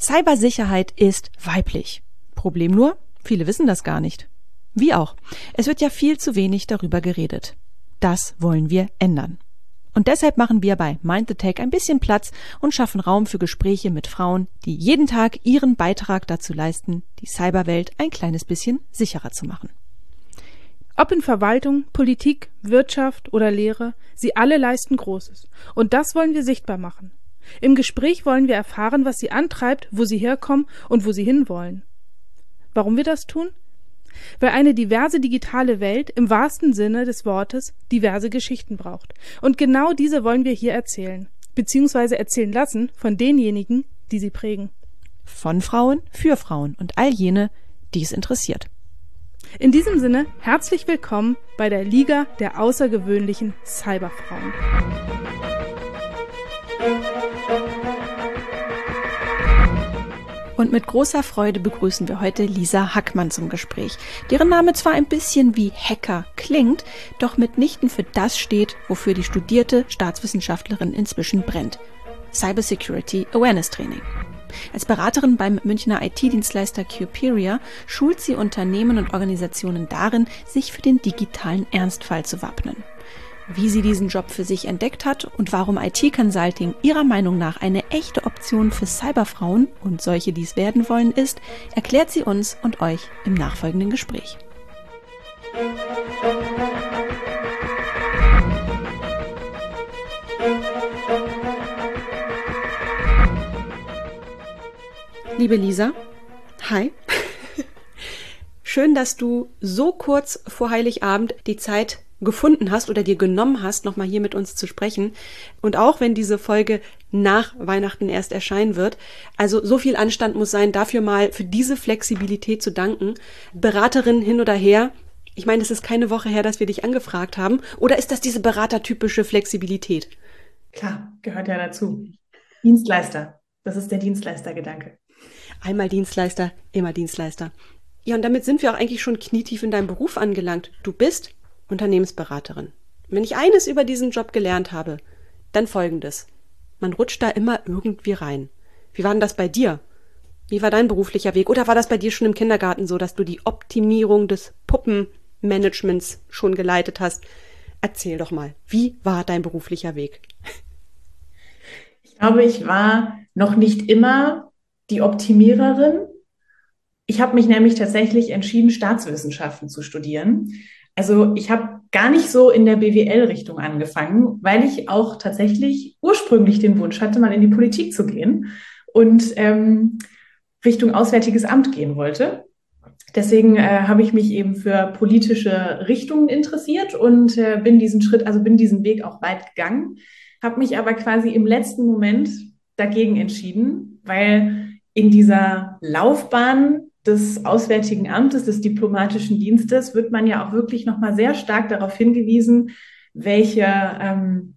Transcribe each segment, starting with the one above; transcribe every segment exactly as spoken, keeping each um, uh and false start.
Cybersicherheit ist weiblich. Problem nur, viele wissen das gar nicht. Wie auch. Es wird ja viel zu wenig darüber geredet. Das wollen wir ändern. Und deshalb machen wir bei Mind the Tech ein bisschen Platz und schaffen Raum für Gespräche mit Frauen, die jeden Tag ihren Beitrag dazu leisten, die Cyberwelt ein kleines bisschen sicherer zu machen. Ob in Verwaltung, Politik, Wirtschaft oder Lehre, sie alle leisten Großes. Und das wollen wir sichtbar machen. Im Gespräch wollen wir erfahren, was sie antreibt, wo sie herkommen und wo sie hinwollen. Warum wir das tun? Weil eine diverse digitale Welt im wahrsten Sinne des Wortes diverse Geschichten braucht. Und genau diese wollen wir hier erzählen, beziehungsweise erzählen lassen von denjenigen, die sie prägen. Von Frauen für Frauen und all jene, die es interessiert. In diesem Sinne, herzlich willkommen bei der Liga der außergewöhnlichen Cyberfrauen. Und mit großer Freude begrüßen wir heute Lisa Hackmann zum Gespräch, deren Name zwar ein bisschen wie Hacker klingt, doch mitnichten für das steht, wofür die studierte Staatswissenschaftlerin inzwischen brennt: Cybersecurity Awareness Training. Als Beraterin beim Münchner I T-Dienstleister Cuperia schult sie Unternehmen und Organisationen darin, sich für den digitalen Ernstfall zu wappnen. Wie sie diesen Job für sich entdeckt hat und warum I T-Consulting ihrer Meinung nach eine echte Option für Cyberfrauen und solche, die es werden wollen, ist, erklärt sie uns und euch im nachfolgenden Gespräch. Liebe Lisa, hi. Schön, dass du so kurz vor Heiligabend die Zeit gefunden hast oder dir genommen hast, nochmal hier mit uns zu sprechen. Und auch wenn diese Folge nach Weihnachten erst erscheinen wird, also so viel Anstand muss sein, dafür mal für diese Flexibilität zu danken. Beraterin hin oder her, ich meine, es ist keine Woche her, dass wir dich angefragt haben. Oder ist das diese beratertypische Flexibilität? Klar, gehört ja dazu. Dienstleister, das ist der Dienstleistergedanke. Einmal Dienstleister, immer Dienstleister. Ja, und damit sind wir auch eigentlich schon knietief in deinem Beruf angelangt. Du bist Unternehmensberaterin. Wenn ich eines über diesen Job gelernt habe, dann Folgendes: Man rutscht da immer irgendwie rein. Wie war denn das bei dir? Wie war dein beruflicher Weg? Oder war das bei dir schon im Kindergarten so, dass du die Optimierung des Puppenmanagements schon geleitet hast? Erzähl doch mal, wie war dein beruflicher Weg? Ich glaube, ich war noch nicht immer die Optimiererin. Ich habe mich nämlich tatsächlich entschieden, Staatswissenschaften zu studieren. Also ich habe gar nicht so in der B W L-Richtung angefangen, weil ich auch tatsächlich ursprünglich den Wunsch hatte, mal in die Politik zu gehen und ähm, Richtung Auswärtiges Amt gehen wollte. Deswegen äh, habe ich mich eben für politische Richtungen interessiert und äh, bin diesen Schritt, also bin diesen Weg auch weit gegangen, habe mich aber quasi im letzten Moment dagegen entschieden, weil in dieser Laufbahn des Auswärtigen Amtes, des Diplomatischen Dienstes, wird man ja auch wirklich nochmal sehr stark darauf hingewiesen, welche ähm,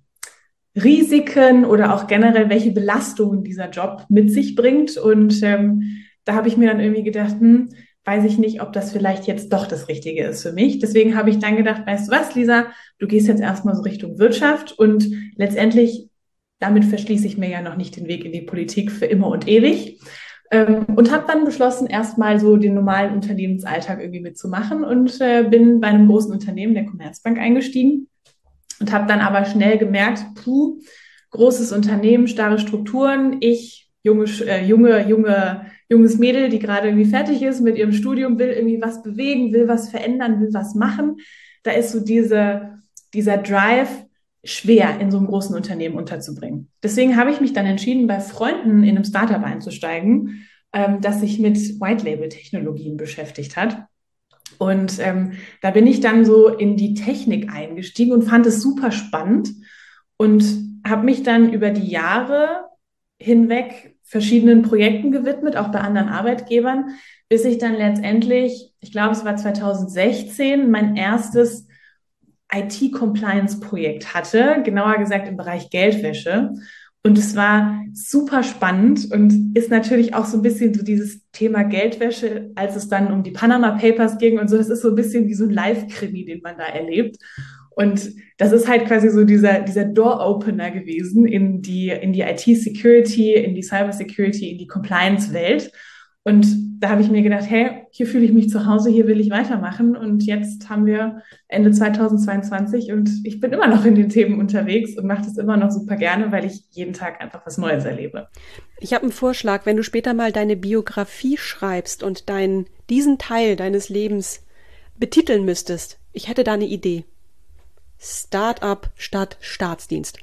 Risiken oder auch generell welche Belastungen dieser Job mit sich bringt. Und ähm, da habe ich mir dann irgendwie gedacht, hm, weiß ich nicht, ob das vielleicht jetzt doch das Richtige ist für mich. Deswegen habe ich dann gedacht, weißt du was, Lisa, du gehst jetzt erstmal so Richtung Wirtschaft und letztendlich, damit verschließe ich mir ja noch nicht den Weg in die Politik für immer und ewig. Ähm, und habe dann beschlossen, erstmal so den normalen Unternehmensalltag irgendwie mitzumachen und äh, bin bei einem großen Unternehmen, der Commerzbank, eingestiegen und habe dann aber schnell gemerkt, puh, großes Unternehmen, starre Strukturen, ich, junge, äh, junge, junge, junges Mädel, die gerade irgendwie fertig ist mit ihrem Studium, will irgendwie was bewegen, will was verändern, will was machen. Da ist so diese, dieser Drive schwer in so einem großen Unternehmen unterzubringen. Deswegen habe ich mich dann entschieden, bei Freunden in einem Startup einzusteigen, ähm, das sich mit White-Label-Technologien beschäftigt hat. Und ähm, da bin ich dann so in die Technik eingestiegen und fand es super spannend und habe mich dann über die Jahre hinweg verschiedenen Projekten gewidmet, auch bei anderen Arbeitgebern, bis ich dann letztendlich, ich glaube, es war zweitausendsechzehn, mein erstes I T-Compliance-Projekt hatte, genauer gesagt im Bereich Geldwäsche. Und es war super spannend und ist natürlich auch so ein bisschen so dieses Thema Geldwäsche, als es dann um die Panama Papers ging und so. Das ist so ein bisschen wie so ein Live-Krimi, den man da erlebt. Und das ist halt quasi so dieser, dieser Door-Opener gewesen in die, in die I T-Security, in die Cyber-Security, in die Compliance-Welt. Und da habe ich mir gedacht, hey, hier fühle ich mich zu Hause, hier will ich weitermachen. Und jetzt haben wir Ende zweitausendzweiundzwanzig und ich bin immer noch in den Themen unterwegs und mache das immer noch super gerne, weil ich jeden Tag einfach was Neues erlebe. Ich habe einen Vorschlag, wenn du später mal deine Biografie schreibst und dein, diesen Teil deines Lebens betiteln müsstest. Ich hätte da eine Idee. Start-up statt Staatsdienst.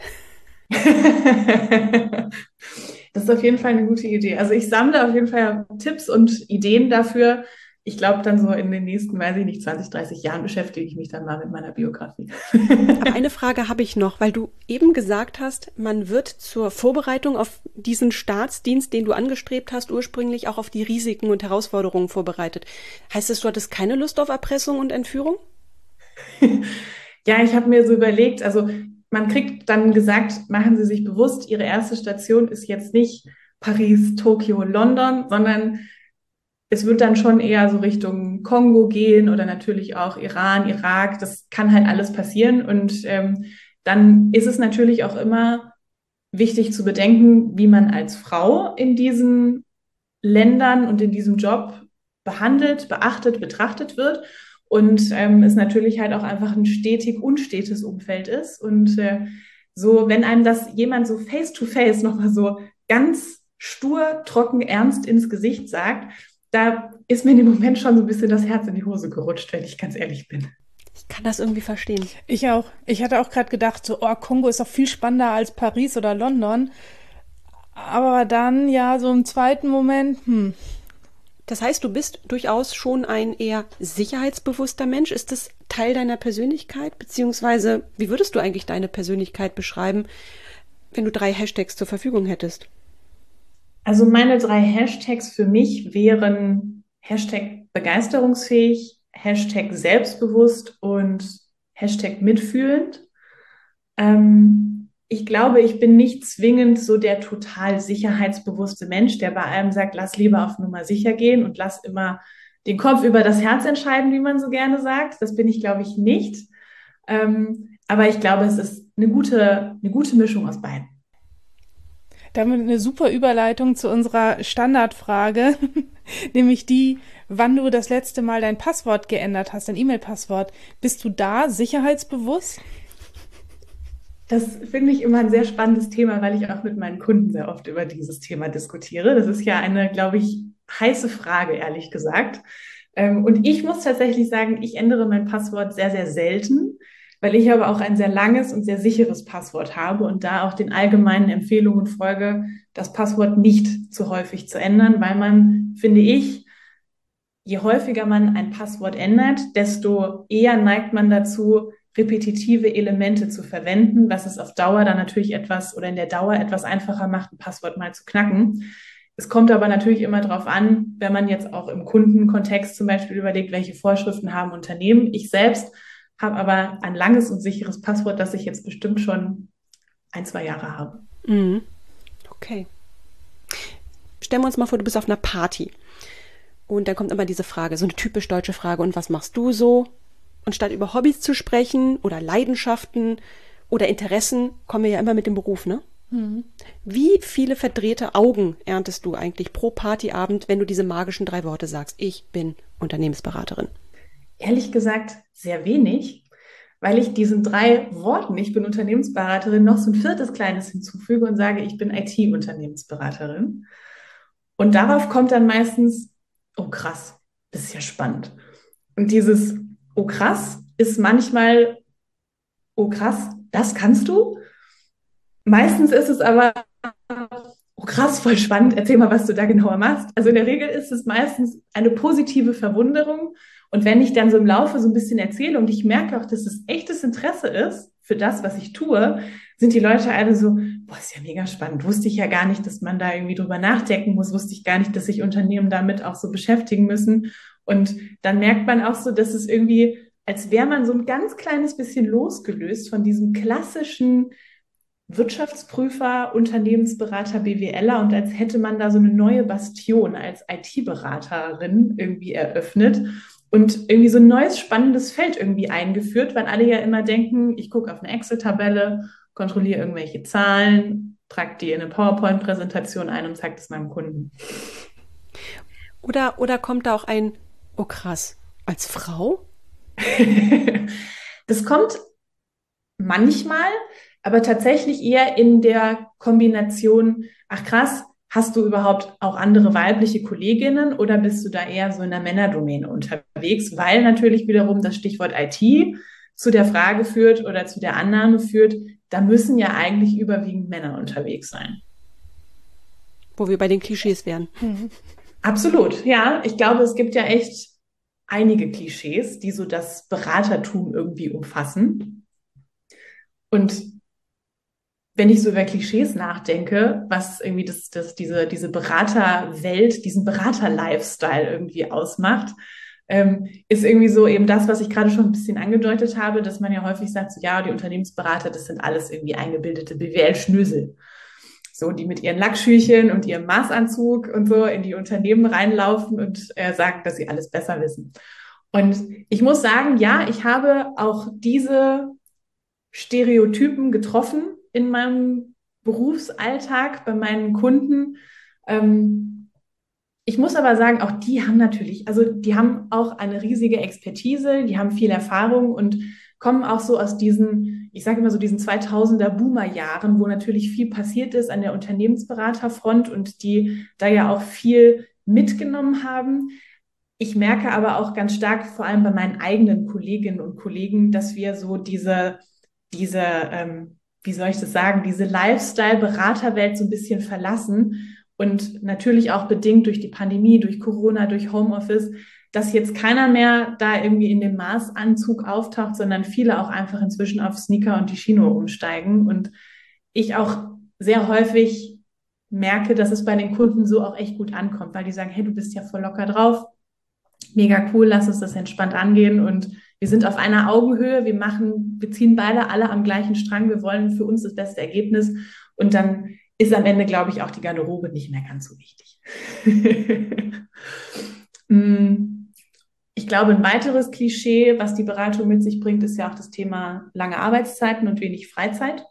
Das ist auf jeden Fall eine gute Idee. Also ich sammle auf jeden Fall Tipps und Ideen dafür. Ich glaube, dann so in den nächsten, weiß ich nicht, zwanzig, dreißig Jahren beschäftige ich mich dann mal mit meiner Biografie. Aber eine Frage habe ich noch, weil du eben gesagt hast, man wird zur Vorbereitung auf diesen Staatsdienst, den du angestrebt hast, ursprünglich auch auf die Risiken und Herausforderungen vorbereitet. Heißt das, du hattest keine Lust auf Erpressung und Entführung? Ja, ich habe mir so überlegt, also man kriegt dann gesagt, machen Sie sich bewusst, Ihre erste Station ist jetzt nicht Paris, Tokio, London, sondern es wird dann schon eher so Richtung Kongo gehen oder natürlich auch Iran, Irak. Das kann halt alles passieren. Und ähm, dann ist es natürlich auch immer wichtig zu bedenken, wie man als Frau in diesen Ländern und in diesem Job behandelt, beachtet, betrachtet wird. Und ähm, es natürlich halt auch einfach ein stetig unstetes Umfeld ist. Und äh, so, wenn einem das jemand so face-to-face nochmal so ganz stur, trocken, ernst ins Gesicht sagt, da ist mir in dem Moment schon so ein bisschen das Herz in die Hose gerutscht, wenn ich ganz ehrlich bin. Ich kann das irgendwie verstehen. Ich auch. Ich hatte auch gerade gedacht, so, oh, Kongo ist doch viel spannender als Paris oder London. Aber dann, ja, so im zweiten Moment, hm. Das heißt, du bist durchaus schon ein eher sicherheitsbewusster Mensch. Ist das Teil deiner Persönlichkeit? Beziehungsweise, wie würdest du eigentlich deine Persönlichkeit beschreiben, wenn du drei Hashtags zur Verfügung hättest? Also meine drei Hashtags für mich wären Hashtag begeisterungsfähig, Hashtag selbstbewusst und Hashtag mitfühlend. Ähm, ich glaube, ich bin nicht zwingend so der total sicherheitsbewusste Mensch, der bei allem sagt, lass lieber auf Nummer sicher gehen und lass immer den Kopf über das Herz entscheiden, wie man so gerne sagt. Das bin ich, glaube ich, nicht. Ähm, aber ich glaube, es ist eine gute, eine gute Mischung aus beiden. Damit eine super Überleitung zu unserer Standardfrage, nämlich die, wann du das letzte Mal dein Passwort geändert hast, dein E-Mail-Passwort. Bist du da sicherheitsbewusst? Das finde ich immer ein sehr spannendes Thema, weil ich auch mit meinen Kunden sehr oft über dieses Thema diskutiere. Das ist ja eine, glaube ich, heiße Frage, ehrlich gesagt. Und ich muss tatsächlich sagen, ich ändere mein Passwort sehr, sehr selten, weil ich aber auch ein sehr langes und sehr sicheres Passwort habe und da auch den allgemeinen Empfehlungen folge, das Passwort nicht zu häufig zu ändern, weil man, finde ich, je häufiger man ein Passwort ändert, desto eher neigt man dazu, repetitive Elemente zu verwenden, was es auf Dauer dann natürlich etwas oder in der Dauer etwas einfacher macht, ein Passwort mal zu knacken. Es kommt aber natürlich immer darauf an, wenn man jetzt auch im Kundenkontext zum Beispiel überlegt, welche Vorschriften haben Unternehmen. Ich selbst habe aber ein langes und sicheres Passwort, das ich jetzt bestimmt schon ein, zwei Jahre habe. Mhm. Okay. Stellen wir uns mal vor, du bist auf einer Party und dann kommt immer diese Frage, so eine typisch deutsche Frage, und was machst du so? Und statt über Hobbys zu sprechen oder Leidenschaften oder Interessen, kommen wir ja immer mit dem Beruf, ne? Mhm. Wie viele verdrehte Augen erntest du eigentlich pro Partyabend, wenn du diese magischen drei Worte sagst? Ich bin Unternehmensberaterin. Ehrlich gesagt, sehr wenig, weil ich diesen drei Worten, ich bin Unternehmensberaterin, noch so ein viertes kleines hinzufüge und sage, ich bin I T-Unternehmensberaterin. Und darauf kommt dann meistens, oh krass, das ist ja spannend. Und dieses oh krass ist manchmal, oh krass, das kannst du? Meistens ist es aber, oh krass, voll spannend, erzähl mal, was du da genauer machst. Also in der Regel ist es meistens eine positive Verwunderung. Und wenn ich dann so im Laufe so ein bisschen erzähle und ich merke auch, dass es echtes Interesse ist für das, was ich tue, sind die Leute alle so, boah, ist ja mega spannend. Wusste ich ja gar nicht, dass man da irgendwie drüber nachdenken muss. Wusste ich gar nicht, dass sich Unternehmen damit auch so beschäftigen müssen. Und dann merkt man auch so, dass es irgendwie, als wäre man so ein ganz kleines bisschen losgelöst von diesem klassischen Wirtschaftsprüfer, Unternehmensberater, BWLer und als hätte man da so eine neue Bastion als I T-Beraterin irgendwie eröffnet. und irgendwie so ein neues spannendes Feld irgendwie eingeführt, weil alle ja immer denken, ich gucke auf eine Excel-Tabelle, kontrolliere irgendwelche Zahlen, trage die in eine PowerPoint-Präsentation ein und zeige das meinem Kunden. Oder, oder kommt da auch ein, oh krass, als Frau? Das kommt manchmal, aber tatsächlich eher in der Kombination, ach krass, hast du überhaupt auch andere weibliche Kolleginnen oder bist du da eher so in der Männerdomäne unterwegs? Weil natürlich wiederum das Stichwort I T zu der Frage führt oder zu der Annahme führt, da müssen ja eigentlich überwiegend Männer unterwegs sein. Wo wir bei den Klischees wären. Mhm. Absolut, ja. Ich glaube, es gibt ja echt einige Klischees, die so das Beratertum irgendwie umfassen. Und wenn ich so über Klischees nachdenke, was irgendwie das, das, diese, diese Beraterwelt, diesen Berater-Lifestyle irgendwie ausmacht, ähm, ist irgendwie so eben das, was ich gerade schon ein bisschen angedeutet habe, dass man ja häufig sagt, so, ja, die Unternehmensberater, das sind alles irgendwie eingebildete B W L-Schnösel. So, die mit ihren Lackschüchen und ihrem Maßanzug und so in die Unternehmen reinlaufen und äh, sagen, dass sie alles besser wissen. Und ich muss sagen, ja, ich habe auch diese Stereotypen getroffen in meinem Berufsalltag bei meinen Kunden. Ähm, ich muss aber sagen, auch die haben natürlich, also die haben auch eine riesige Expertise, die haben viel Erfahrung und kommen auch so aus diesen, ich sage immer so diesen zweitausender Boomer-Jahren, wo natürlich viel passiert ist an der Unternehmensberaterfront und die da ja auch viel mitgenommen haben. Ich merke aber auch ganz stark, vor allem bei meinen eigenen Kolleginnen und Kollegen, dass wir so diese, diese, ähm, wie soll ich das sagen, diese Lifestyle-Beraterwelt so ein bisschen verlassen und natürlich auch bedingt durch die Pandemie, durch Corona, durch Homeoffice, dass jetzt keiner mehr da irgendwie in dem Maßanzug auftaucht, sondern viele auch einfach inzwischen auf Sneaker und die Chino umsteigen. Und ich auch sehr häufig merke, dass es bei den Kunden so auch echt gut ankommt, weil die sagen, hey, du bist ja voll locker drauf, mega cool, lass uns das entspannt angehen und wir sind auf einer Augenhöhe, wir machen, wir ziehen beide alle am gleichen Strang, wir wollen für uns das beste Ergebnis und dann ist am Ende, glaube ich, auch die Garderobe nicht mehr ganz so wichtig. Ich glaube, ein weiteres Klischee, was die Beratung mit sich bringt, ist ja auch das Thema lange Arbeitszeiten und wenig Freizeit.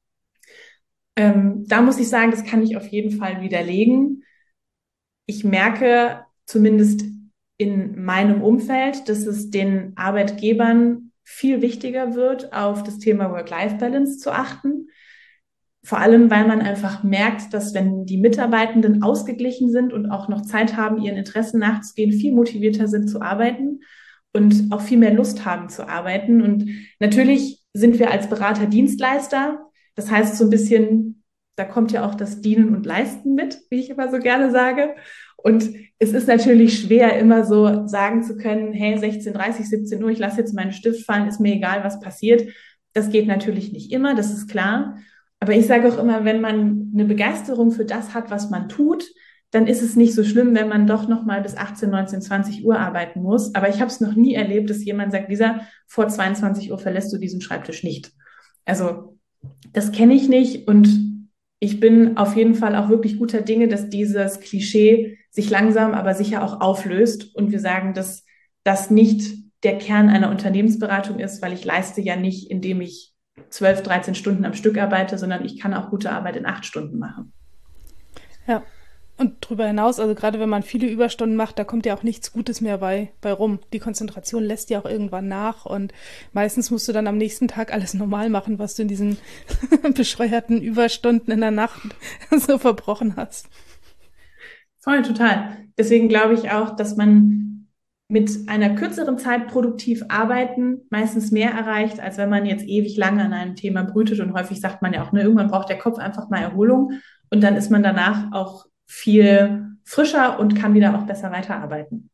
Ähm, da muss ich sagen, das kann ich auf jeden Fall widerlegen. Ich merke zumindest in meinem Umfeld, dass es den Arbeitgebern viel wichtiger wird, auf das Thema Work-Life-Balance zu achten. Vor allem, weil man einfach merkt, dass wenn die Mitarbeitenden ausgeglichen sind und auch noch Zeit haben, ihren Interessen nachzugehen, viel motivierter sind zu arbeiten und auch viel mehr Lust haben zu arbeiten. Und natürlich sind wir als Berater Dienstleister. Das heißt so ein bisschen, da kommt ja auch das Dienen und Leisten mit, wie ich immer so gerne sage. Und es ist natürlich schwer, immer so sagen zu können, hey, sechzehn Uhr dreißig, siebzehn Uhr, ich lasse jetzt meinen Stift fallen, ist mir egal, was passiert. Das geht natürlich nicht immer, das ist klar. Aber ich sage auch immer, wenn man eine Begeisterung für das hat, was man tut, dann ist es nicht so schlimm, wenn man doch noch mal bis achtzehn, neunzehn, zwanzig Uhr arbeiten muss. Aber ich habe es noch nie erlebt, dass jemand sagt, Lisa, vor zweiundzwanzig Uhr verlässt du diesen Schreibtisch nicht. Also das kenne ich nicht und ich bin auf jeden Fall auch wirklich guter Dinge, dass dieses Klischee sich langsam, aber sicher auch auflöst und wir sagen, dass das nicht der Kern einer Unternehmensberatung ist, weil ich leiste ja nicht, indem ich zwölf, dreizehn Stunden am Stück arbeite, sondern ich kann auch gute Arbeit in acht Stunden machen. Ja, und darüber hinaus, also gerade wenn man viele Überstunden macht, da kommt ja auch nichts Gutes mehr bei, bei rum. Die Konzentration lässt ja auch irgendwann nach und meistens musst du dann am nächsten Tag alles normal machen, was du in diesen bescheuerten Überstunden in der Nacht so verbrochen hast. Voll, total. Deswegen glaube ich auch, dass man mit einer kürzeren Zeit produktiv arbeiten meistens mehr erreicht, als wenn man jetzt ewig lange an einem Thema brütet. Und häufig sagt man ja auch, ne, irgendwann braucht der Kopf einfach mal Erholung und dann ist man danach auch viel frischer und kann wieder auch besser weiterarbeiten.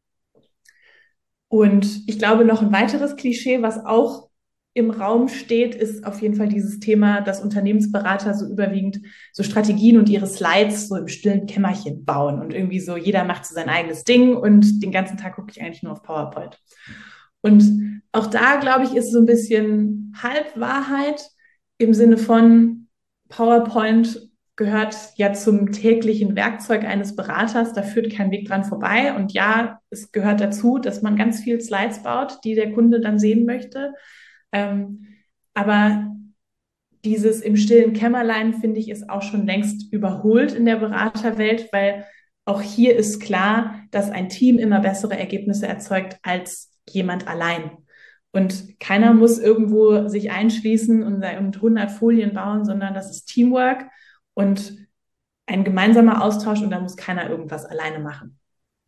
Und ich glaube, noch ein weiteres Klischee, was auch im Raum steht, ist auf jeden Fall dieses Thema, dass Unternehmensberater so überwiegend so Strategien und ihre Slides so im stillen Kämmerchen bauen und irgendwie so, jeder macht so sein eigenes Ding und den ganzen Tag gucke ich eigentlich nur auf PowerPoint. Und auch da, glaube ich, ist so ein bisschen Halbwahrheit im Sinne von PowerPoint gehört ja zum täglichen Werkzeug eines Beraters. Da führt kein Weg dran vorbei. Und ja, es gehört dazu, dass man ganz viel Slides baut, die der Kunde dann sehen möchte. Ähm, aber dieses im stillen Kämmerlein, finde ich, ist auch schon längst überholt in der Beraterwelt, weil auch hier ist klar, dass ein Team immer bessere Ergebnisse erzeugt als jemand allein. Und keiner muss irgendwo sich einschließen und und hundert Folien bauen, sondern das ist Teamwork und ein gemeinsamer Austausch und da muss keiner irgendwas alleine machen.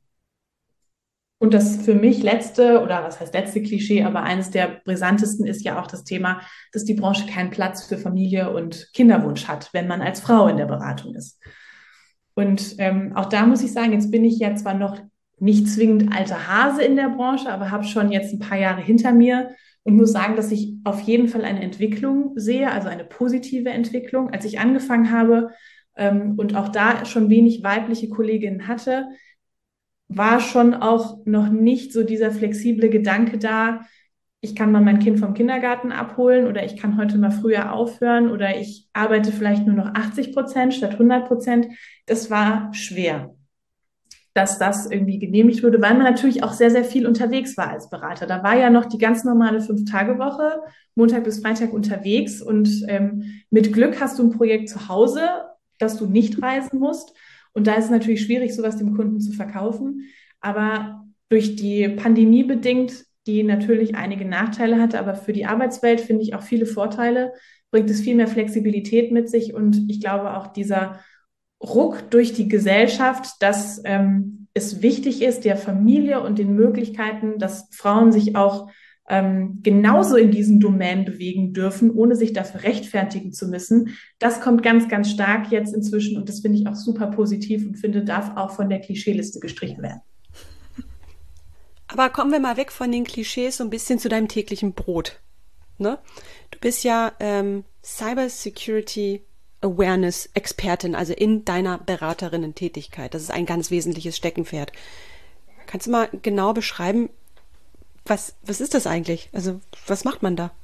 Und das für mich letzte, oder was heißt letzte Klischee, aber eines der brisantesten ist ja auch das Thema, dass die Branche keinen Platz für Familie und Kinderwunsch hat, wenn man als Frau in der Beratung ist. Und ähm, auch da muss ich sagen, jetzt bin ich ja zwar noch nicht zwingend alter Hase in der Branche, aber habe schon jetzt ein paar Jahre hinter mir und muss sagen, dass ich auf jeden Fall eine Entwicklung sehe, also eine positive Entwicklung. Als ich angefangen habe ähm, und auch da schon wenig weibliche Kolleginnen hatte, war schon auch noch nicht so dieser flexible Gedanke da, ich kann mal mein Kind vom Kindergarten abholen oder ich kann heute mal früher aufhören oder ich arbeite vielleicht nur noch achtzig Prozent statt hundert Prozent. Das war schwer, dass das irgendwie genehmigt wurde, weil man natürlich auch sehr, sehr viel unterwegs war als Berater. Da war ja noch die ganz normale Fünf-Tage-Woche, Montag bis Freitag unterwegs und ähm, mit Glück hast du ein Projekt zu Hause, dass du nicht reisen musst. Und da ist es natürlich schwierig, sowas dem Kunden zu verkaufen. Aber durch die Pandemie bedingt, die natürlich einige Nachteile hatte, aber für die Arbeitswelt finde ich auch viele Vorteile, bringt es viel mehr Flexibilität mit sich. Und ich glaube auch dieser Ruck durch die Gesellschaft, dass ähm, es wichtig ist, der Familie und den Möglichkeiten, dass Frauen sich auch ähm, genauso in diesen Domänen bewegen dürfen, ohne sich dafür rechtfertigen zu müssen. Das kommt ganz, ganz stark jetzt inzwischen und das finde ich auch super positiv und finde, darf auch von der Klischeeliste gestrichen werden. Aber kommen wir mal weg von den Klischees so ein bisschen zu deinem täglichen Brot. Ne? Du bist ja ähm, Cyber Security Awareness Expertin, also in deiner Beraterinnen-Tätigkeit. Das ist ein ganz wesentliches Steckenpferd. Kannst du mal genau beschreiben, Was, was ist das eigentlich? Also was macht man da?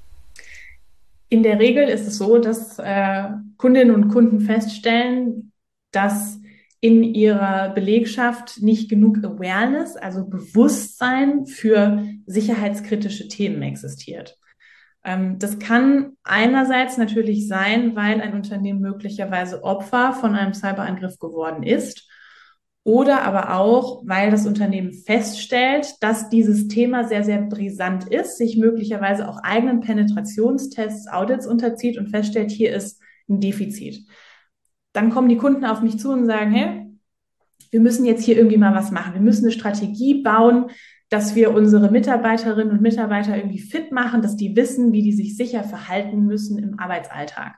In der Regel ist es so, dass äh, Kundinnen und Kunden feststellen, dass in ihrer Belegschaft nicht genug Awareness, also Bewusstsein für sicherheitskritische Themen existiert. Ähm, das kann einerseits natürlich sein, weil ein Unternehmen möglicherweise Opfer von einem Cyberangriff geworden ist. Oder aber auch, weil das Unternehmen feststellt, dass dieses Thema sehr, sehr brisant ist, sich möglicherweise auch eigenen Penetrationstests, Audits unterzieht und feststellt, hier ist ein Defizit. Dann kommen die Kunden auf mich zu und sagen, hey, wir müssen jetzt hier irgendwie mal was machen. Wir müssen eine Strategie bauen, dass wir unsere Mitarbeiterinnen und Mitarbeiter irgendwie fit machen, dass die wissen, wie die sich sicher verhalten müssen im Arbeitsalltag.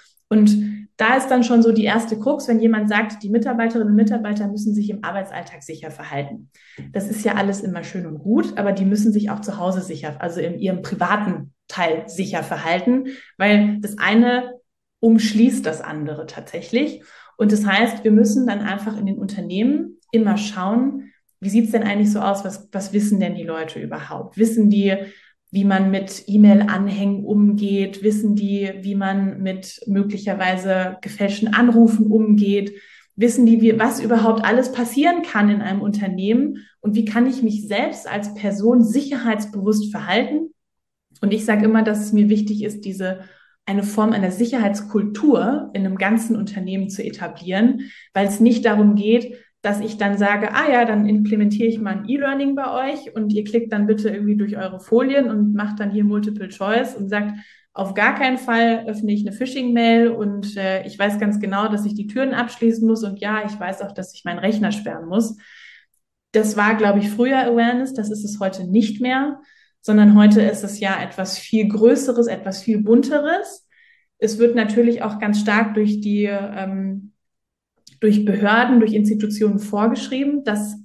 Und da ist dann schon so die erste Krux, wenn jemand sagt, die Mitarbeiterinnen und Mitarbeiter müssen sich im Arbeitsalltag sicher verhalten. Das ist ja alles immer schön und gut, aber die müssen sich auch zu Hause sicher, also in ihrem privaten Teil sicher verhalten, weil das eine umschließt das andere tatsächlich. Und das heißt, wir müssen dann einfach in den Unternehmen immer schauen, wie sieht es denn eigentlich so aus, was, was wissen denn die Leute überhaupt? Wissen die, wie man mit E-Mail-Anhängen umgeht? Wissen die, wie man mit möglicherweise gefälschten Anrufen umgeht? Wissen die, wie, was überhaupt alles passieren kann in einem Unternehmen? Und wie kann ich mich selbst als Person sicherheitsbewusst verhalten? Und ich sage immer, dass es mir wichtig ist, diese eine Form einer Sicherheitskultur in einem ganzen Unternehmen zu etablieren, weil es nicht darum geht, dass ich dann sage, ah ja, dann implementiere ich mal ein E-Learning bei euch und ihr klickt dann bitte irgendwie durch eure Folien und macht dann hier Multiple Choice und sagt, auf gar keinen Fall öffne ich eine Phishing-Mail und äh, ich weiß ganz genau, dass ich die Türen abschließen muss und ja, ich weiß auch, dass ich meinen Rechner sperren muss. Das war, glaube ich, früher Awareness, das ist es heute nicht mehr, sondern heute ist es ja etwas viel Größeres, etwas viel Bunteres. Es wird natürlich auch ganz stark durch die ähm, durch Behörden, durch Institutionen vorgeschrieben, dass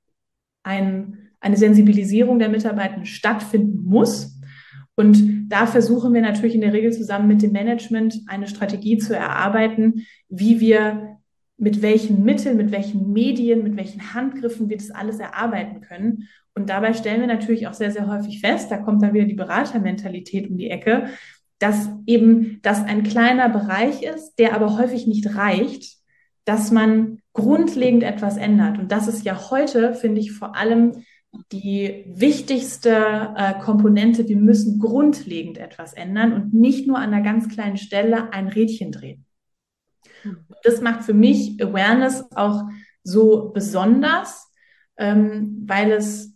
ein, eine Sensibilisierung der Mitarbeitenden stattfinden muss. Und da versuchen wir natürlich in der Regel zusammen mit dem Management eine Strategie zu erarbeiten, wie wir mit welchen Mitteln, mit welchen Medien, mit welchen Handgriffen wir das alles erarbeiten können. Und dabei stellen wir natürlich auch sehr, sehr häufig fest, da kommt dann wieder die Beratermentalität um die Ecke, dass eben das ein kleiner Bereich ist, der aber häufig nicht reicht, dass man grundlegend etwas ändert. Und das ist ja heute, finde ich, vor allem die wichtigste äh, Komponente. Wir müssen grundlegend etwas ändern und nicht nur an einer ganz kleinen Stelle ein Rädchen drehen. Das macht für mich Awareness auch so besonders, ähm, weil es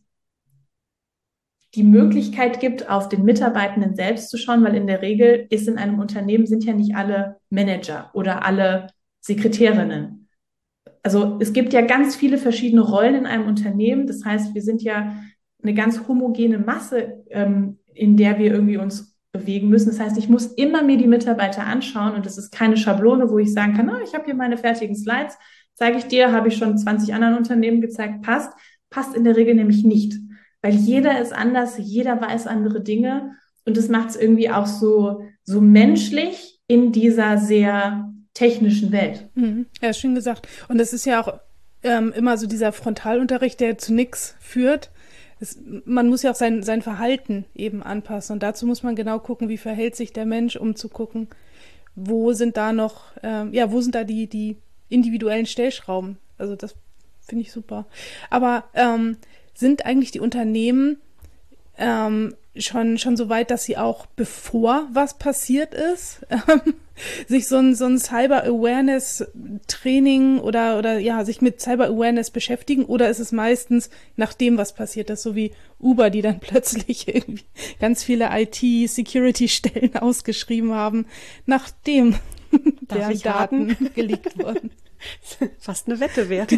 die Möglichkeit gibt, auf den Mitarbeitenden selbst zu schauen, weil in der Regel ist in einem Unternehmen sind ja nicht alle Manager oder alle Sekretärinnen. Also es gibt ja ganz viele verschiedene Rollen in einem Unternehmen. Das heißt, wir sind ja eine ganz homogene Masse, ähm, in der wir irgendwie uns bewegen müssen. Das heißt, ich muss immer mir die Mitarbeiter anschauen und das ist keine Schablone, wo ich sagen kann, oh, ich habe hier meine fertigen Slides, zeige ich dir, habe ich schon zwanzig anderen Unternehmen gezeigt, passt. Passt in der Regel nämlich nicht, weil jeder ist anders, jeder weiß andere Dinge und das macht es irgendwie auch so, so menschlich in dieser sehr technischen Welt. Mhm. Ja, schön gesagt. Und es ist ja auch ähm, immer so dieser Frontalunterricht, der zu nichts führt. Es, man muss ja auch sein, sein Verhalten eben anpassen. Und dazu muss man genau gucken, wie verhält sich der Mensch, um zu gucken, wo sind da noch, ähm, ja, wo sind da die, die individuellen Stellschrauben. Also das finde ich super. Aber ähm, sind eigentlich die Unternehmen ähm, schon, schon so weit, dass sie auch, bevor was passiert ist, ähm, sich so ein, so ein Cyber-Awareness-Training oder, oder ja, sich mit Cyber-Awareness beschäftigen? Oder ist es meistens nachdem was passiert ist, so wie Uber, die dann plötzlich irgendwie ganz viele I T-Security-Stellen ausgeschrieben haben, nachdem deren Daten geleakt wurden? Fast eine Wette wert.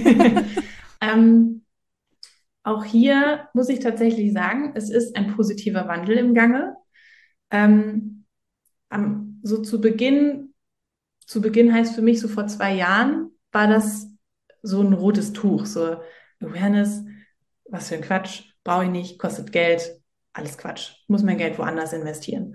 ähm, auch hier muss ich tatsächlich sagen, es ist ein positiver Wandel im Gange. Ähm, am, so zu Beginn, zu Beginn heißt für mich so vor zwei Jahren, war das so ein rotes Tuch, so Awareness, was für ein Quatsch, brauche ich nicht, kostet Geld, alles Quatsch, muss mein Geld woanders investieren.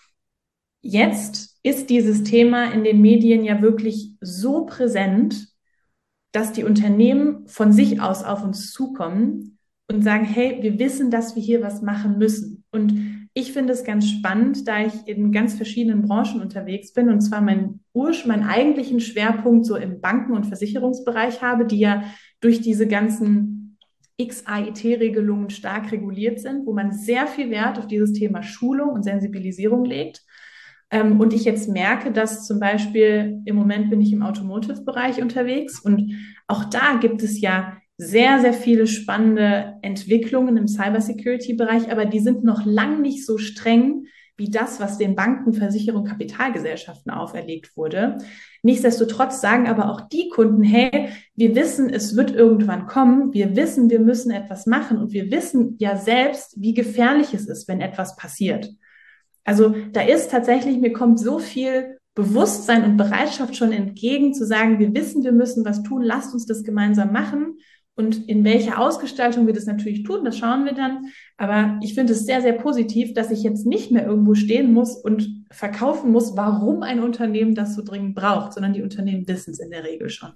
Jetzt ist dieses Thema in den Medien ja wirklich so präsent, dass die Unternehmen von sich aus auf uns zukommen und sagen, hey, wir wissen, dass wir hier was machen müssen. Und ich finde es ganz spannend, da ich in ganz verschiedenen Branchen unterwegs bin und zwar meinen Ursch, meinen eigentlichen Schwerpunkt so im Banken- und Versicherungsbereich habe, die ja durch diese ganzen X A I T-Regelungen stark reguliert sind, wo man sehr viel Wert auf dieses Thema Schulung und Sensibilisierung legt. Ähm, und ich jetzt merke, dass zum Beispiel im Moment bin ich im Automotive-Bereich unterwegs und auch da gibt es ja sehr, sehr viele spannende Entwicklungen im Cybersecurity-Bereich, aber die sind noch lang nicht so streng wie das, was den Banken, Versicherungen, Kapitalgesellschaften auferlegt wurde. Nichtsdestotrotz sagen aber auch die Kunden, hey, wir wissen, es wird irgendwann kommen, wir wissen, wir müssen etwas machen und wir wissen ja selbst, wie gefährlich es ist, wenn etwas passiert. Also da ist tatsächlich, mir kommt so viel Bewusstsein und Bereitschaft schon entgegen, zu sagen, wir wissen, wir müssen was tun, lasst uns das gemeinsam machen. Und in welcher Ausgestaltung wir das natürlich tun, das schauen wir dann. Aber ich finde es sehr, sehr positiv, dass ich jetzt nicht mehr irgendwo stehen muss und verkaufen muss, warum ein Unternehmen das so dringend braucht, sondern die Unternehmen wissen es in der Regel schon.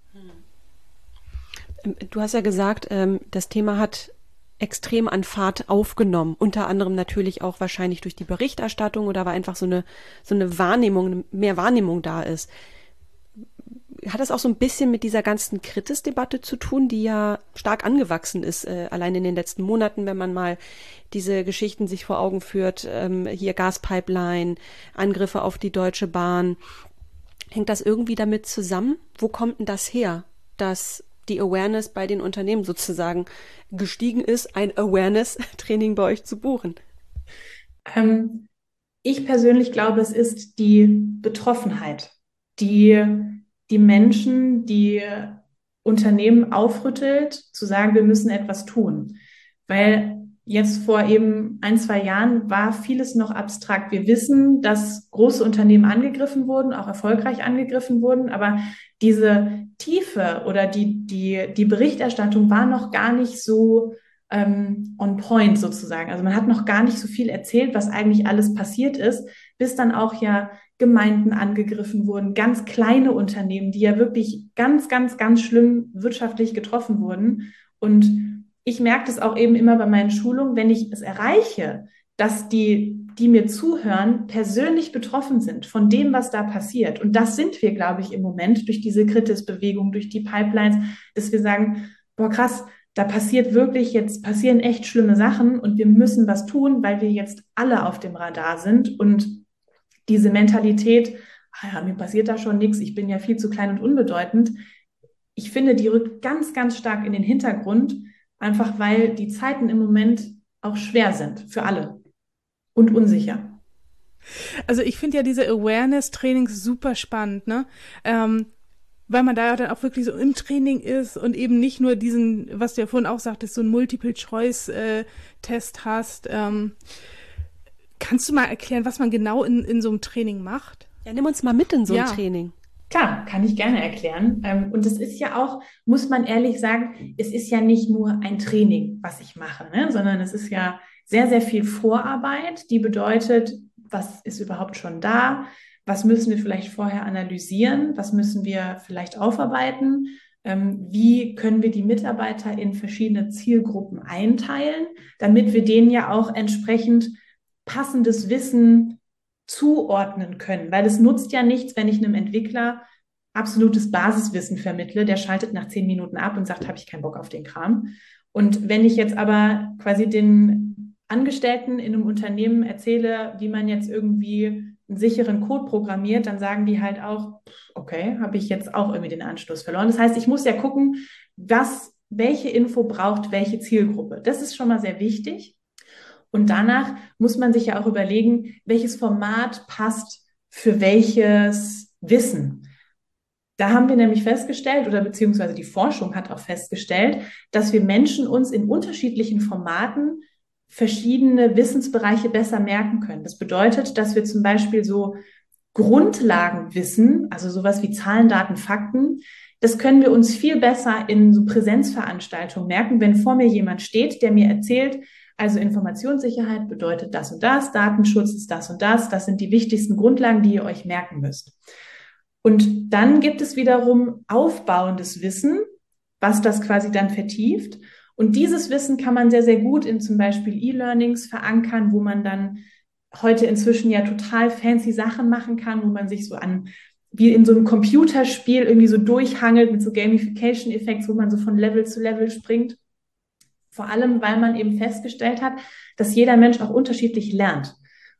Du hast ja gesagt, das Thema hat extrem an Fahrt aufgenommen, unter anderem natürlich auch wahrscheinlich durch die Berichterstattung oder weil einfach so eine, so eine Wahrnehmung, mehr Wahrnehmung da ist. Hat das auch so ein bisschen mit dieser ganzen Kritis-Debatte zu tun, die ja stark angewachsen ist, äh, allein in den letzten Monaten, wenn man mal diese Geschichten sich vor Augen führt, ähm, hier Gaspipeline, Angriffe auf die Deutsche Bahn. Hängt das irgendwie damit zusammen? Wo kommt denn das her, dass die Awareness bei den Unternehmen sozusagen gestiegen ist, ein Awareness-Training bei euch zu buchen? Ähm, ich persönlich glaube, es ist die Betroffenheit, die die Menschen, die Unternehmen aufrüttelt, zu sagen, wir müssen etwas tun. Weil jetzt vor eben ein, zwei Jahren war vieles noch abstrakt. Wir wissen, dass große Unternehmen angegriffen wurden, auch erfolgreich angegriffen wurden, aber diese Tiefe oder die, die, die Berichterstattung war noch gar nicht so ähm, on point sozusagen. Also man hat noch gar nicht so viel erzählt, was eigentlich alles passiert ist, bis dann auch ja Gemeinden angegriffen wurden, ganz kleine Unternehmen, die ja wirklich ganz, ganz, ganz schlimm wirtschaftlich getroffen wurden. Und ich merke das auch eben immer bei meinen Schulungen, wenn ich es erreiche, dass die, die mir zuhören, persönlich betroffen sind von dem, was da passiert. Und das sind wir, glaube ich, im Moment durch diese Kritis-Bewegung, durch die Pipelines, dass wir sagen, boah, krass, da passiert wirklich, jetzt passieren echt schlimme Sachen und wir müssen was tun, weil wir jetzt alle auf dem Radar sind. Und diese Mentalität, ah ja, mir passiert da schon nichts, ich bin ja viel zu klein und unbedeutend, ich finde, die rückt ganz, ganz stark in den Hintergrund, einfach weil die Zeiten im Moment auch schwer sind für alle und unsicher. Also ich finde ja diese Awareness-Trainings super spannend, ne? Ähm, weil man da ja dann auch wirklich so im Training ist und eben nicht nur diesen, was du ja vorhin auch sagtest, so einen Multiple-Choice-Test hast. Ähm, kannst du mal erklären, was man genau in, in so einem Training macht? Ja, nimm uns mal mit in so ein Ja. Training. Klar, kann ich gerne erklären. Und es ist ja auch, muss man ehrlich sagen, es ist ja nicht nur ein Training, was ich mache, ne? Sondern es ist ja sehr, sehr viel Vorarbeit, die bedeutet, was ist überhaupt schon da? Was müssen wir vielleicht vorher analysieren? Was müssen wir vielleicht aufarbeiten? Ähm, wie können wir die Mitarbeiter in verschiedene Zielgruppen einteilen, damit wir denen ja auch entsprechend passendes Wissen zuordnen können? Weil es nutzt ja nichts, wenn ich einem Entwickler absolutes Basiswissen vermittle, der schaltet nach zehn Minuten ab und sagt, habe ich keinen Bock auf den Kram. Und wenn ich jetzt aber quasi den Angestellten in einem Unternehmen erzähle, wie man jetzt irgendwie einen sicheren Code programmiert, dann sagen die halt auch, okay, habe ich jetzt auch irgendwie den Anschluss verloren. Das heißt, ich muss ja gucken, was, welche Info braucht welche Zielgruppe. Das ist schon mal sehr wichtig. Und danach muss man sich ja auch überlegen, welches Format passt für welches Wissen. Da haben wir nämlich festgestellt, oder beziehungsweise die Forschung hat auch festgestellt, dass wir Menschen uns in unterschiedlichen Formaten verschiedene Wissensbereiche besser merken können. Das bedeutet, dass wir zum Beispiel so Grundlagenwissen, also sowas wie Zahlen, Daten, Fakten, das können wir uns viel besser in so Präsenzveranstaltungen merken, wenn vor mir jemand steht, der mir erzählt, also Informationssicherheit bedeutet das und das, Datenschutz ist das und das, das sind die wichtigsten Grundlagen, die ihr euch merken müsst. Und dann gibt es wiederum aufbauendes Wissen, was das quasi dann vertieft. Und dieses Wissen kann man sehr, sehr gut in zum Beispiel E-Learnings verankern, wo man dann heute inzwischen ja total fancy Sachen machen kann, wo man sich so an, wie in so einem Computerspiel irgendwie so durchhangelt mit so Gamification-Effekts, wo man so von Level zu Level springt. Vor allem, weil man eben festgestellt hat, dass jeder Mensch auch unterschiedlich lernt.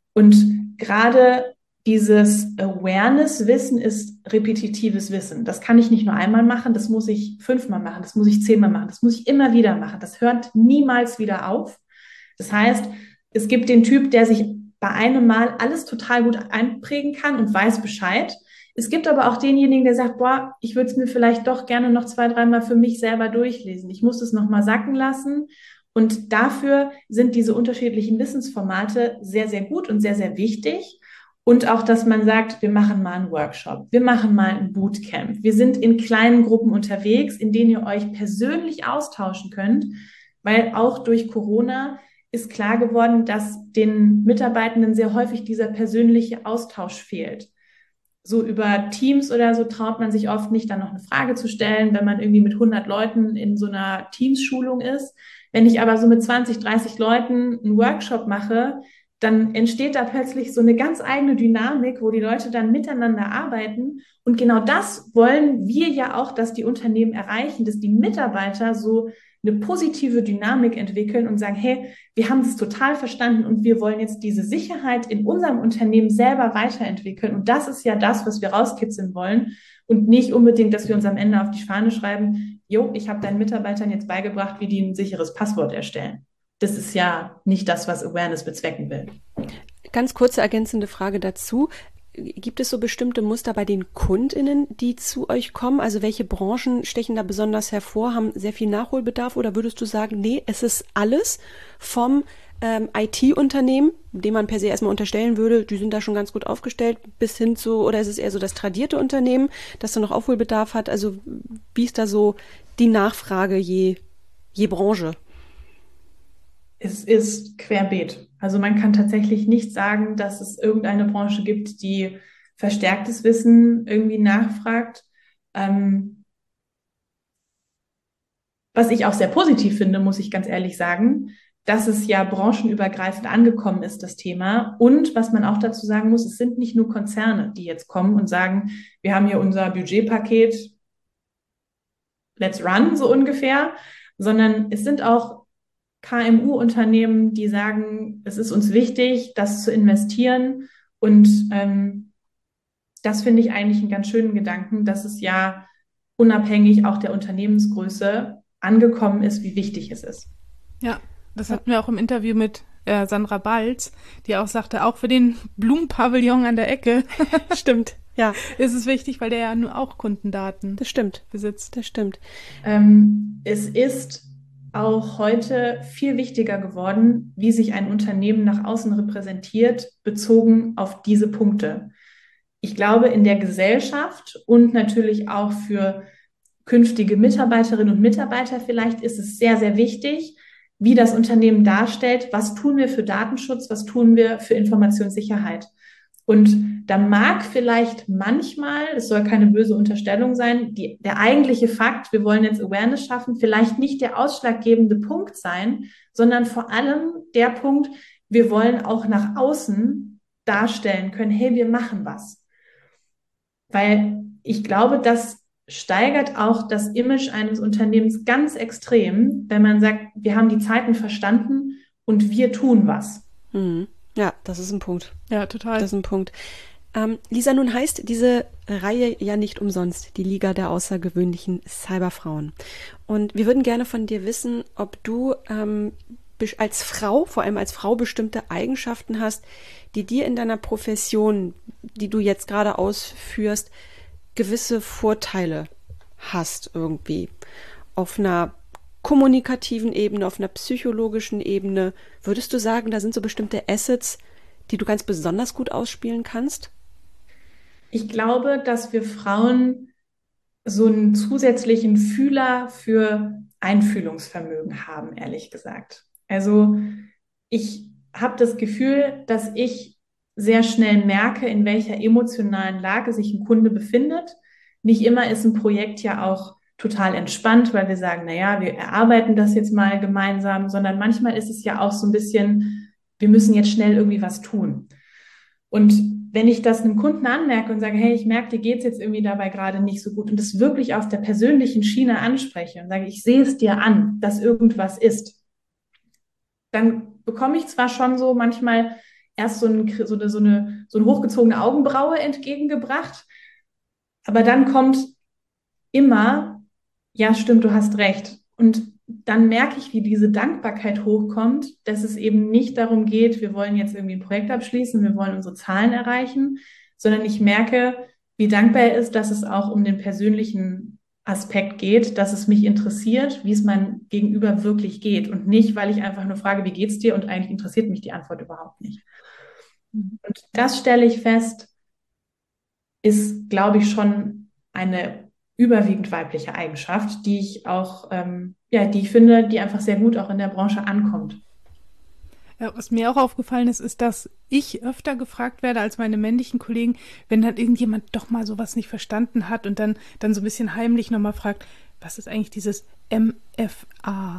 Und gerade dieses Awareness-Wissen ist repetitives Wissen. Das kann ich nicht nur einmal machen, das muss ich fünfmal machen, das muss ich zehnmal machen, das muss ich immer wieder machen. Das hört niemals wieder auf. Das heißt, es gibt den Typ, der sich bei einem Mal alles total gut einprägen kann und weiß Bescheid. Es gibt aber auch denjenigen, der sagt, boah, ich würde es mir vielleicht doch gerne noch zwei, dreimal für mich selber durchlesen. Ich muss es nochmal sacken lassen. Und dafür sind diese unterschiedlichen Wissensformate sehr, sehr gut und sehr, sehr wichtig. Und auch, dass man sagt, wir machen mal einen Workshop, wir machen mal ein Bootcamp. Wir sind in kleinen Gruppen unterwegs, in denen ihr euch persönlich austauschen könnt, weil auch durch Corona ist klar geworden, dass den Mitarbeitenden sehr häufig dieser persönliche Austausch fehlt. So über Teams oder so traut man sich oft nicht, dann noch eine Frage zu stellen, wenn man irgendwie mit hundert Leuten in so einer Teams-Schulung ist. Wenn ich aber so mit zwanzig, dreißig Leuten einen Workshop mache, dann entsteht da plötzlich so eine ganz eigene Dynamik, wo die Leute dann miteinander arbeiten. Und genau das wollen wir ja auch, dass die Unternehmen erreichen, dass die Mitarbeiter so eine positive Dynamik entwickeln und sagen, hey, wir haben das total verstanden und wir wollen jetzt diese Sicherheit in unserem Unternehmen selber weiterentwickeln. Und das ist ja das, was wir rauskitzeln wollen und nicht unbedingt, dass wir uns am Ende auf die Fahne schreiben, jo, ich habe deinen Mitarbeitern jetzt beigebracht, wie die ein sicheres Passwort erstellen. Das ist ja nicht das, was Awareness bezwecken will. Ganz kurze ergänzende Frage dazu. Gibt es so bestimmte Muster bei den KundInnen, die zu euch kommen? Also welche Branchen stechen da besonders hervor, haben sehr viel Nachholbedarf? Oder würdest du sagen, nee, es ist alles vom ähm, I T-Unternehmen, dem man per se erstmal unterstellen würde, die sind da schon ganz gut aufgestellt, bis hin zu, oder ist es eher so das tradierte Unternehmen, das da noch Aufholbedarf hat? Also wie ist da so die Nachfrage je, je Branche? Es ist querbeet. Also man kann tatsächlich nicht sagen, dass es irgendeine Branche gibt, die verstärktes Wissen irgendwie nachfragt. Ähm, was ich auch sehr positiv finde, muss ich ganz ehrlich sagen, dass es ja branchenübergreifend angekommen ist, das Thema. Und was man auch dazu sagen muss, es sind nicht nur Konzerne, die jetzt kommen und sagen, wir haben hier unser Budgetpaket, let's run, so ungefähr, sondern es sind auch K M U-Unternehmen, die sagen, es ist uns wichtig, das zu investieren. Und ähm, das finde ich eigentlich einen ganz schönen Gedanken, dass es ja unabhängig auch der Unternehmensgröße angekommen ist, wie wichtig es ist. Ja, das hatten wir auch im Interview mit äh, Sandra Balz, die auch sagte, auch für den Blumenpavillon an der Ecke Stimmt, ja. ist es wichtig, weil der ja nur auch Kundendaten Das stimmt. besitzt. Das stimmt. Ähm, es ist auch heute viel wichtiger geworden, wie sich ein Unternehmen nach außen repräsentiert, bezogen auf diese Punkte. Ich glaube, in der Gesellschaft und natürlich auch für künftige Mitarbeiterinnen und Mitarbeiter vielleicht ist es sehr, sehr wichtig, wie das Unternehmen darstellt, was tun wir für Datenschutz, was tun wir für Informationssicherheit. Und da mag vielleicht manchmal, es soll keine böse Unterstellung sein, die, der eigentliche Fakt, wir wollen jetzt Awareness schaffen, vielleicht nicht der ausschlaggebende Punkt sein, sondern vor allem der Punkt, wir wollen auch nach außen darstellen können, hey, wir machen was. Weil ich glaube, das steigert auch das Image eines Unternehmens ganz extrem, wenn man sagt, wir haben die Zeiten verstanden und wir tun was. Mhm. Ja, das ist ein Punkt. Ja, total. Das ist ein Punkt. Ähm, Lisa, nun heißt diese Reihe ja nicht umsonst die Liga der außergewöhnlichen Cyberfrauen. Und wir würden gerne von dir wissen, ob du ähm, als Frau, vor allem als Frau, bestimmte Eigenschaften hast, die dir in deiner Profession, die du jetzt gerade ausführst, gewisse Vorteile hast irgendwie. Auf einer kommunikativen Ebene, auf einer psychologischen Ebene. Würdest du sagen, da sind so bestimmte Assets, die du ganz besonders gut ausspielen kannst? Ich glaube, dass wir Frauen so einen zusätzlichen Fühler für Einfühlungsvermögen haben, ehrlich gesagt. Also ich habe das Gefühl, dass ich sehr schnell merke, in welcher emotionalen Lage sich ein Kunde befindet. Nicht immer ist ein Projekt ja auch total entspannt, weil wir sagen, na ja, wir erarbeiten das jetzt mal gemeinsam, sondern manchmal ist es ja auch so ein bisschen, wir müssen jetzt schnell irgendwie was tun. Und wenn ich das einem Kunden anmerke und sage, hey, ich merke, dir geht's jetzt irgendwie dabei gerade nicht so gut und das wirklich auf der persönlichen Schiene anspreche und sage, ich sehe es dir an, dass irgendwas ist, dann bekomme ich zwar schon so manchmal erst so, ein, so, eine, so, eine, so eine hochgezogene Augenbraue entgegengebracht, aber dann kommt immer, ja, stimmt, du hast recht. Und dann merke ich, wie diese Dankbarkeit hochkommt, dass es eben nicht darum geht, wir wollen jetzt irgendwie ein Projekt abschließen, wir wollen unsere Zahlen erreichen, sondern ich merke, wie dankbar er ist, dass es auch um den persönlichen Aspekt geht, dass es mich interessiert, wie es meinem Gegenüber wirklich geht und nicht, weil ich einfach nur frage, wie geht's dir und eigentlich interessiert mich die Antwort überhaupt nicht. Und das stelle ich fest, ist, glaube ich, schon eine überwiegend weibliche Eigenschaft, die ich auch, ähm, ja, die ich finde, die einfach sehr gut auch in der Branche ankommt. Ja, was mir auch aufgefallen ist, ist, dass ich öfter gefragt werde als meine männlichen Kollegen, wenn dann irgendjemand doch mal sowas nicht verstanden hat und dann, dann so ein bisschen heimlich nochmal fragt, was ist eigentlich dieses M F A?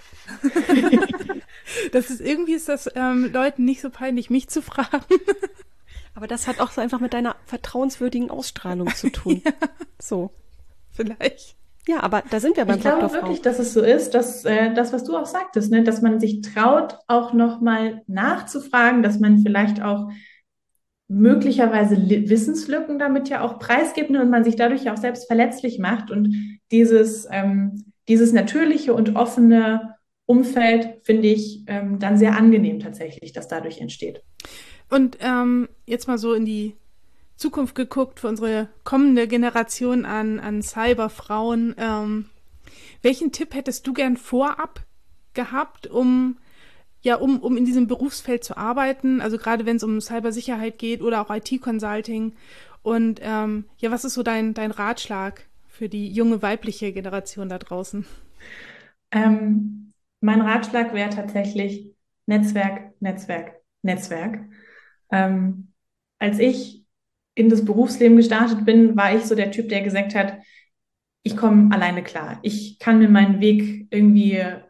Das ist irgendwie ist das ähm, Leuten nicht so peinlich, mich zu fragen. Aber das hat auch so einfach mit deiner vertrauenswürdigen Ausstrahlung zu tun. Ja. So. Vielleicht. Ja, aber da sind wir beim Ich glaube Faktor Frau. wirklich, dass es so ist, dass äh, das, was du auch sagtest, ne, dass man sich traut, auch nochmal nachzufragen, dass man vielleicht auch möglicherweise Li- Wissenslücken damit ja auch preisgibt, ne, und man sich dadurch ja auch selbst verletzlich macht. Und dieses, ähm, dieses natürliche und offene Umfeld finde ich ähm, dann sehr angenehm tatsächlich, dass dadurch entsteht. Und ähm, jetzt mal so in die Zukunft geguckt für unsere kommende Generation an, an Cyberfrauen. Ähm, welchen Tipp hättest du gern vorab gehabt, um ja, um, um in diesem Berufsfeld zu arbeiten? Also gerade wenn es um Cybersicherheit geht oder auch I T-Consulting. Und ähm, ja, was ist so dein, dein Ratschlag für die junge weibliche Generation da draußen? Ähm, mein Ratschlag wäre tatsächlich Netzwerk, Netzwerk, Netzwerk. Ähm, als ich in das Berufsleben gestartet bin, war ich so der Typ, der gesagt hat, ich komme alleine klar. Ich kann mir meinen Weg irgendwie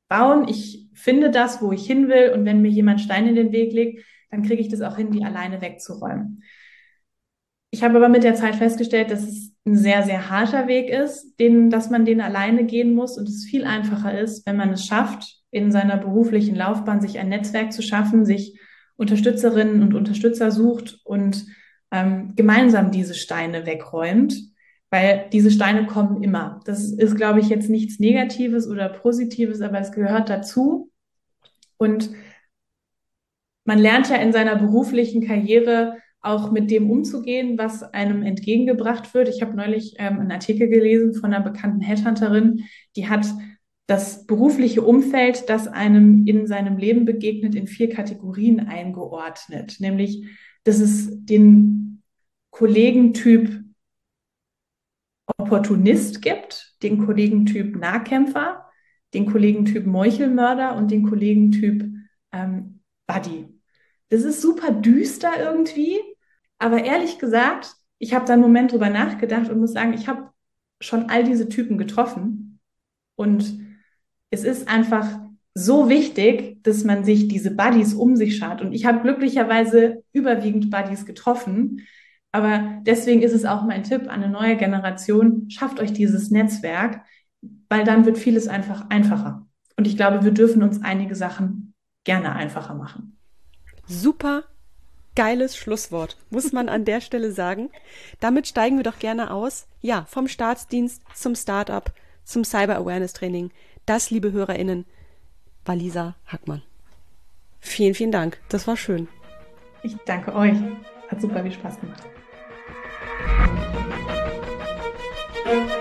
bauen. Ich finde das, wo ich hin will. Und wenn mir jemand Steine in den Weg legt, dann kriege ich das auch hin, die alleine wegzuräumen. Ich habe aber mit der Zeit festgestellt, dass es ein sehr, sehr harter Weg ist, den, dass man den alleine gehen muss und es viel einfacher ist, wenn man es schafft, in seiner beruflichen Laufbahn sich ein Netzwerk zu schaffen, sich Unterstützerinnen und Unterstützer sucht und ähm, gemeinsam diese Steine wegräumt, weil diese Steine kommen immer. Das ist, glaube ich, jetzt nichts Negatives oder Positives, aber es gehört dazu. Und man lernt ja in seiner beruflichen Karriere auch mit dem umzugehen, was einem entgegengebracht wird. Ich habe neulich ähm, einen Artikel gelesen von einer bekannten Headhunterin, die hat das berufliche Umfeld, das einem in seinem Leben begegnet, in vier Kategorien eingeordnet. Nämlich, dass es den Kollegentyp Opportunist gibt, den Kollegentyp Nahkämpfer, den Kollegentyp Meuchelmörder und den Kollegentyp ähm, Buddy. Das ist super düster irgendwie, aber ehrlich gesagt, ich habe da einen Moment drüber nachgedacht und muss sagen, ich habe schon all diese Typen getroffen und es ist einfach so wichtig, dass man sich diese Buddies um sich schaut und ich habe glücklicherweise überwiegend Buddies getroffen, aber deswegen ist es auch mein Tipp an eine neue Generation, schafft euch dieses Netzwerk, weil dann wird vieles einfach einfacher und ich glaube, wir dürfen uns einige Sachen gerne einfacher machen. Super geiles Schlusswort, muss man an der Stelle sagen. Damit steigen wir doch gerne aus. Ja, vom Staatsdienst zum Start-up, zum Cyber-Awareness-Training. Das, liebe HörerInnen, war Lisa Hackmann. Vielen, vielen Dank. Das war schön. Ich danke euch. Hat super viel Spaß gemacht.